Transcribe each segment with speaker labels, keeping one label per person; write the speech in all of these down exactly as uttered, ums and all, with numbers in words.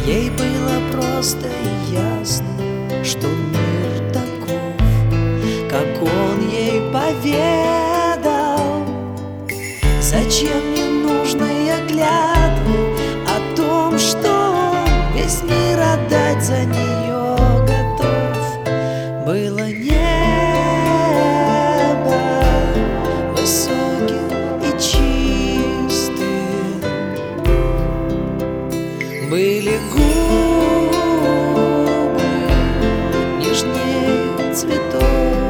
Speaker 1: Ей было просто и ясно, что мир таков, как он ей поведал. Зачем мне нужные клятвы о том, что он весь мир отдать за нее готов? Было небо высоким и чистым, были губы нежнее цветов.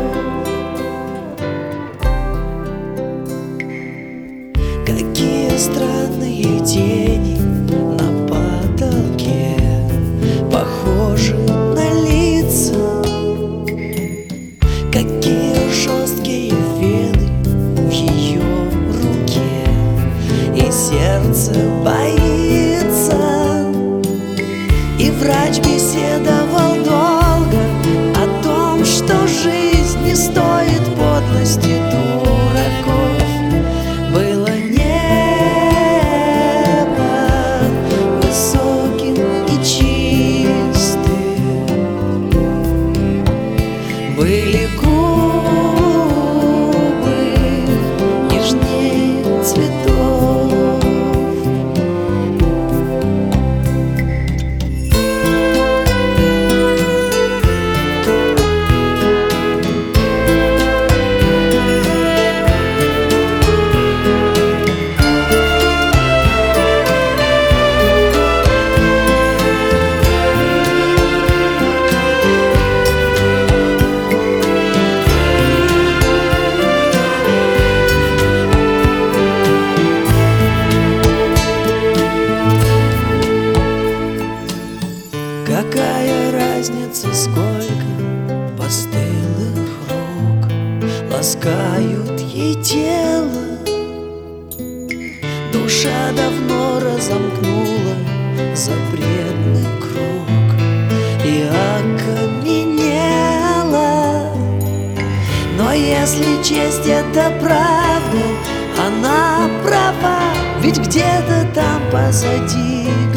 Speaker 1: Какие странные тени на потолке, похожи на лица. Какие жесткие вены в ее руке, и сердце боится. И врач беседовал долго о том, что жизнь не стоит подлости дураков. Было были губы нежнее цветов. Какая разница, сколько постылых рук ласкают ей тело? Душа давно разомкнула запретный круг и окаменела. Но если честь — это правда, она права, ведь где-то там позади